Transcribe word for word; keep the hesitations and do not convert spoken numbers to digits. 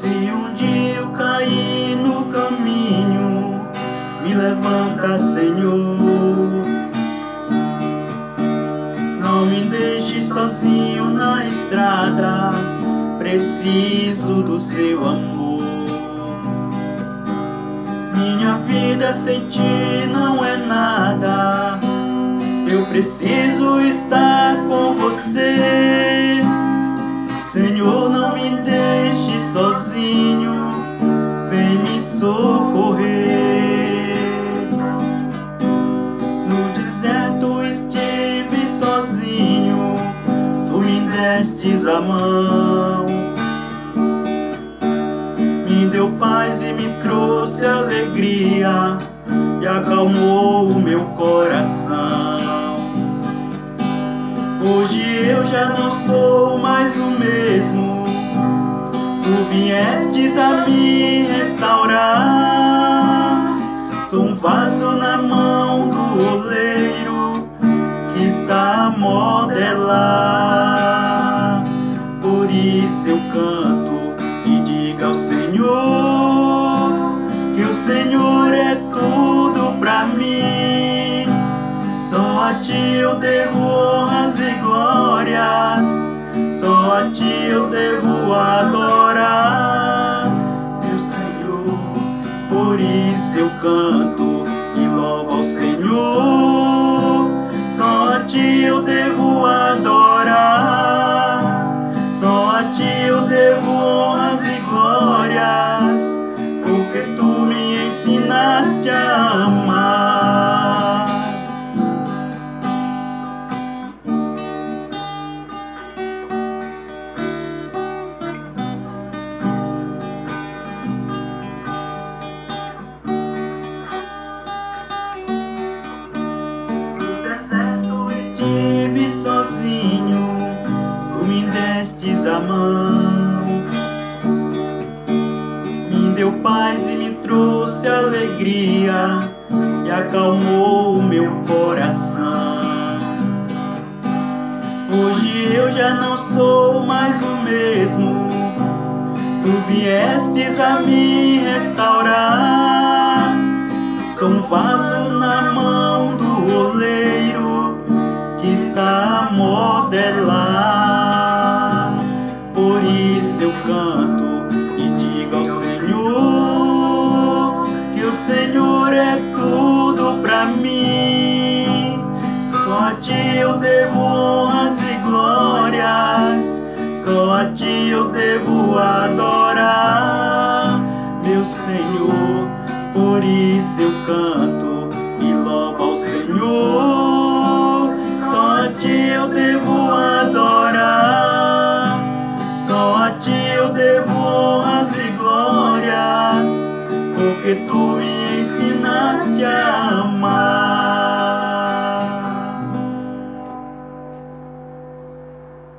Se um dia eu cair no caminho, me levanta, Senhor. Não me deixe sozinho na estrada, preciso do seu amor. Minha vida sem ti não é nada, eu preciso estar com você. Senhor, não me deixe sozinho, vem me socorrer. No deserto estive sozinho, tu me destes a mão. Me deu paz e me trouxe alegria, e acalmou o meu coração. Hoje eu já não sou mais o mesmo, tu viestes a me restaurar. Sou um vaso na mão do oleiro que está a modelar. Por isso eu canto e diga ao Senhor que o Senhor é tudo pra mim. Só a ti eu devo honras e glórias, só a ti eu devo adorar, meu Senhor. Por isso eu canto e louvo ao Senhor. Só a ti eu devo adorar, só a ti eu devo honras e glórias, porque tu me ensinaste a amar. Estive sozinho, tu me destes a mão. Me deu paz e me trouxe alegria, e acalmou o meu coração. Hoje eu já não sou mais o mesmo, tu viestes a me restaurar. Sou um vaso na mão do oleiro que está a modelar. Por isso eu canto e digo ao Senhor que o Senhor é tudo pra mim. Só a ti eu devo honras e glórias, só a ti eu devo adorar, meu Senhor. Por isso eu canto e louvo ao Senhor. Só a ti eu devo adorar, só a ti eu devo honras e glórias, porque tu me ensinaste a